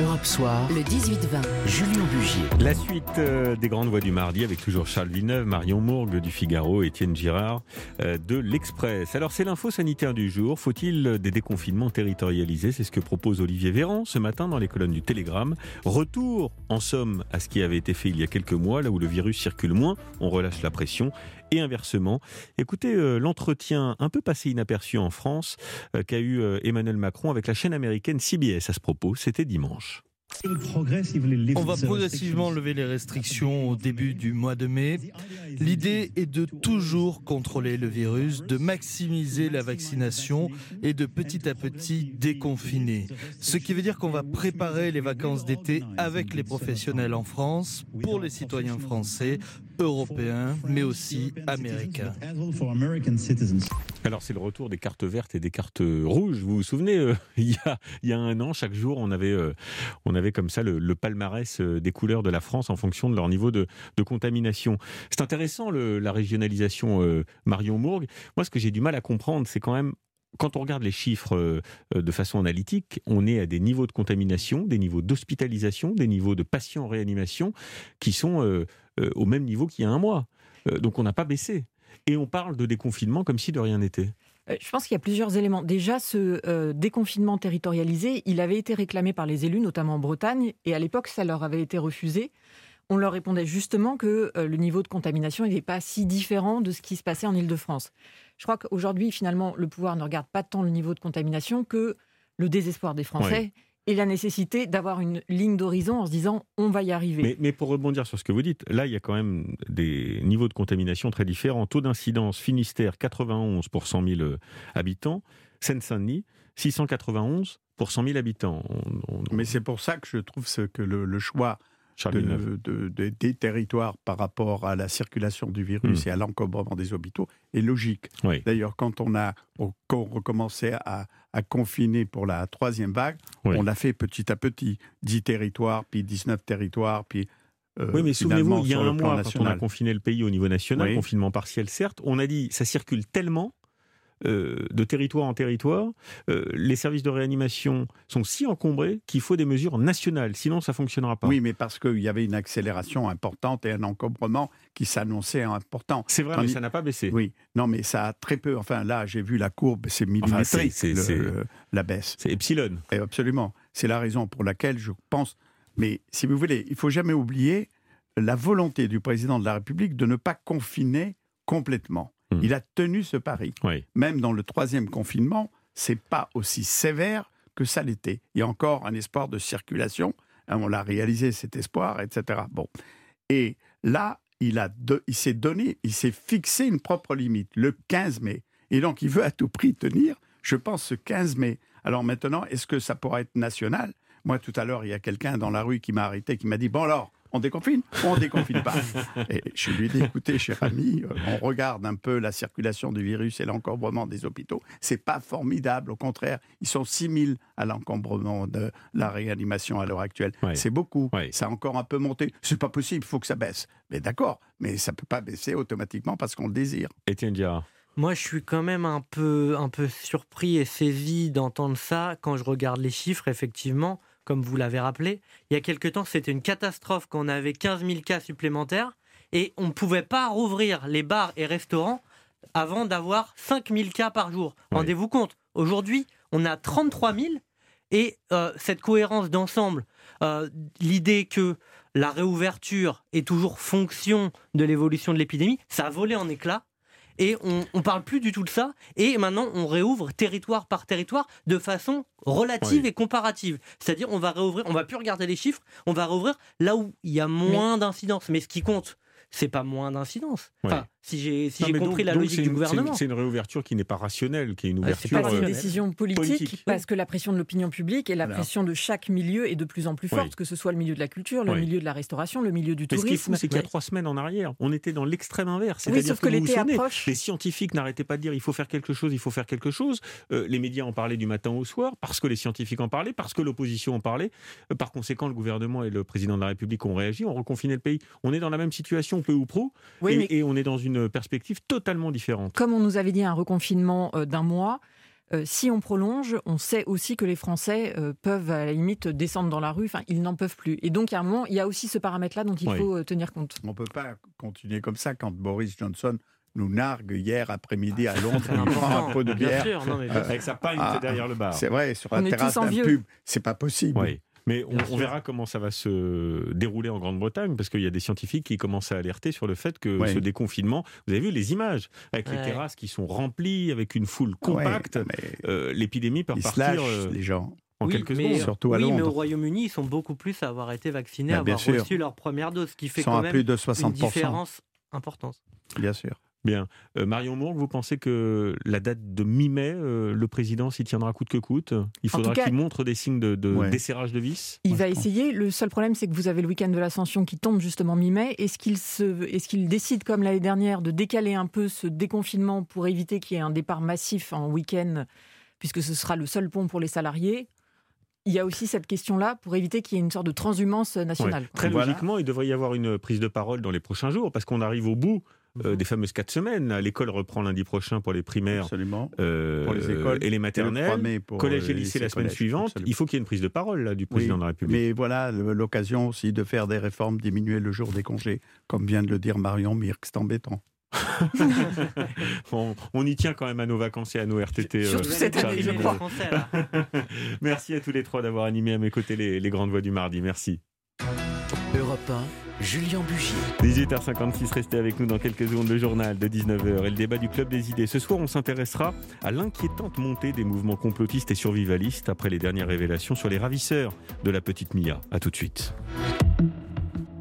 Europe Soir, le 18-20. Julien Bugier. La suite des grandes voix du mardi avec toujours Charles Villeneuve, Marion Mourgue du Figaro, Étienne Girard de l'Express. Alors c'est l'info sanitaire du jour. Faut-il des déconfinements territorialisés ? C'est ce que propose Olivier Véran ce matin dans les colonnes du Télégramme. Retour en somme à ce qui avait été fait il y a quelques mois, là où le virus circule moins, on relâche la pression. Et inversement, écoutez l'entretien un peu passé inaperçu en France qu'a eu Emmanuel Macron avec la chaîne américaine CBS à ce propos. C'était dimanche. On va progressivement lever les restrictions au début du mois de mai. L'idée est de toujours contrôler le virus, de maximiser la vaccination et de petit à petit déconfiner. Ce qui veut dire qu'on va préparer les vacances d'été avec les professionnels en France, pour les citoyens français, européens, mais aussi américains. Alors c'est le retour des cartes vertes et des cartes rouges. Vous vous souvenez, il y a un an, chaque jour, on avait comme ça le palmarès des couleurs de la France en fonction de leur niveau de contamination. C'est intéressant la régionalisation Marion Mourgue. Moi, ce que j'ai du mal à comprendre, c'est quand même, quand on regarde les chiffres de façon analytique, on est à des niveaux de contamination, des niveaux d'hospitalisation, des niveaux de patients en réanimation qui sont au même niveau qu'il y a un mois. Donc on n'a pas baissé. Et on parle de déconfinement comme si de rien n'était. Je pense qu'il y a plusieurs éléments. Déjà, ce déconfinement territorialisé, il avait été réclamé par les élus, notamment en Bretagne, et à l'époque, ça leur avait été refusé. On leur répondait justement que le niveau de contamination n'était pas si différent de ce qui se passait en Île-de-France. Je crois qu'aujourd'hui, finalement, le pouvoir ne regarde pas tant le niveau de contamination que le désespoir des Français. Oui. Et la nécessité d'avoir une ligne d'horizon en se disant on va y arriver. Mais pour rebondir sur ce que vous dites, là il y a quand même des niveaux de contamination très différents. Taux d'incidence Finistère 91 pour 100 000 habitants, Seine-Saint-Denis 691 pour 100 000 habitants. Mais c'est pour ça que je trouve que le choix des territoires par rapport à la circulation du virus et à l'encombrement des hôpitaux est logique. Oui. D'ailleurs, quand on recommençait à confiner pour la troisième vague, on l'a fait petit à petit. 10 territoires, puis 19 territoires, puis... oui, mais souvenez-vous, il y a un mois, quand on a confiné le pays au niveau national, confinement partiel certes, on a dit ça circule tellement de territoire en territoire, les services de réanimation sont si encombrés qu'il faut des mesures nationales, sinon ça ne fonctionnera pas. Oui, mais parce qu'il y avait une accélération importante et un encombrement qui s'annonçait important. C'est vrai, mais ça n'a pas baissé. Oui, non, mais ça a très peu... Enfin, là, j'ai vu la courbe, c'est millimétrique, la baisse. C'est epsilon. Et absolument. C'est la raison pour laquelle je pense... Mais si vous voulez, il ne faut jamais oublier la volonté du président de la République de ne pas confiner complètement. Il a tenu ce pari. Oui. Même dans le troisième confinement, ce n'est pas aussi sévère que ça l'était. Il y a encore un espoir de circulation. On l'a réalisé, cet espoir, etc. Bon. Et là, il s'est fixé une propre limite, le 15 mai. Et donc, il veut à tout prix tenir, je pense, ce 15 mai. Alors maintenant, est-ce que ça pourra être national ? Moi, tout à l'heure, il y a quelqu'un dans la rue qui m'a arrêté, qui m'a dit « Bon alors, on déconfine ou on déconfine pas ?» Et je lui ai dit « Écoutez, cher ami, on regarde un peu la circulation du virus et l'encombrement des hôpitaux. C'est pas formidable, au contraire. Ils sont 6 000 à l'encombrement de la réanimation à l'heure actuelle. Oui. C'est beaucoup. Oui. Ça a encore un peu monté. C'est pas possible, il faut que ça baisse. Mais d'accord, mais ça peut pas baisser automatiquement parce qu'on le désire. » Étienne Girard. Moi, je suis quand même un peu surpris et saisi d'entendre ça quand je regarde les chiffres, effectivement. Comme vous l'avez rappelé, il y a quelque temps, c'était une catastrophe quand on avait 15 000 cas supplémentaires et on ne pouvait pas rouvrir les bars et restaurants avant d'avoir 5 000 cas par jour. Oui. Rendez-vous compte, aujourd'hui, on a 33 000 et cette cohérence d'ensemble, l'idée que la réouverture est toujours fonction de l'évolution de l'épidémie, ça a volé en éclats. Et on ne parle plus du tout de ça. Et maintenant, on réouvre territoire par territoire de façon relative et comparative. C'est-à-dire, on va réouvrir, on ne va plus regarder les chiffres, on va réouvrir là où il y a moins d'incidence. Mais ce qui compte, c'est pas moins d'incidence. Enfin, si j'ai compris la logique du gouvernement. C'est une réouverture qui n'est pas rationnelle, qui est une ouverture... C'est une décision politique, parce que la pression de l'opinion publique et la pression de chaque milieu est de plus en plus forte, que ce soit le milieu de la culture, le milieu de la restauration, le milieu du tourisme. Mais ce qui est fou, c'est qu'il y a 3 semaines en arrière, on était dans l'extrême inverse. C'est-à-dire sauf que l'été approche. Les scientifiques n'arrêtaient pas de dire il faut faire quelque chose, il faut faire quelque chose. Les médias en parlaient du matin au soir, parce que les scientifiques en parlaient, parce que l'opposition en parlait. Par conséquent, le gouvernement et le président de la République ont réagi, ont reconfiné le pays. On est dans la même situation, peu ou prou, et on est dans une perspective totalement différente. Comme on nous avait dit un reconfinement d'un mois, Si on prolonge, on sait aussi que les Français peuvent à la limite descendre dans la rue, ils n'en peuvent plus. Et donc, à un moment, il y a aussi ce paramètre-là dont il faut tenir compte. On ne peut pas continuer comme ça quand Boris Johnson nous nargue hier après-midi à Londres, il prend un pot de bière. Bien sûr, avec sa paille derrière le bar. C'est vrai, sur la terrasse d'un pub, c'est pas possible. Oui. Mais on verra comment ça va se dérouler en Grande-Bretagne, parce qu'il y a des scientifiques qui commencent à alerter sur le fait que ce déconfinement, vous avez vu les images, avec les terrasses qui sont remplies, avec une foule compacte, l'épidémie peut repartir les gens. En quelques secondes, surtout à Londres. Mais au Royaume-Uni, ils sont beaucoup plus à avoir été vaccinés, à avoir reçu leur première dose, ce qui fait quand même plus de 60%. Une différence importante. Bien sûr. Bien. Marion Mourgue, vous pensez que la date de mi-mai, le président s'y tiendra coûte que coûte ? Il faudra qu'il montre des signes de desserrage de vis ? Il va essayer. Le seul problème, c'est que vous avez le week-end de l'Ascension qui tombe justement mi-mai. Est-ce qu'il décide, comme l'année dernière, de décaler un peu ce déconfinement pour éviter qu'il y ait un départ massif en week-end, puisque ce sera le seul pont pour les salariés ? Il y a aussi cette question-là pour éviter qu'il y ait une sorte de transhumance nationale. Très logiquement, il devrait y avoir une prise de parole dans les prochains jours, parce qu'on arrive au bout des fameuses 4 semaines. L'école reprend lundi prochain pour les primaires pour les écoles, et les maternelles, collège et lycée la semaine suivante. Absolument. Il faut qu'il y ait une prise de parole là, du président de la République. Mais voilà l'occasion aussi de faire des réformes, diminuer le jour des congés, comme vient de le dire Marion Mirk, c'est embêtant. On y tient quand même à nos vacances et à nos RTT. Surtout cette année, je crois. Merci à tous les trois d'avoir animé à mes côtés les grandes voix du mardi. Merci. Europe 1, Julien Bugier. 18h56, restez avec nous dans quelques secondes, le journal de 19h et le débat du Club des idées. Ce soir, on s'intéressera à l'inquiétante montée des mouvements complotistes et survivalistes après les dernières révélations sur les ravisseurs de la petite Mia. À tout de suite.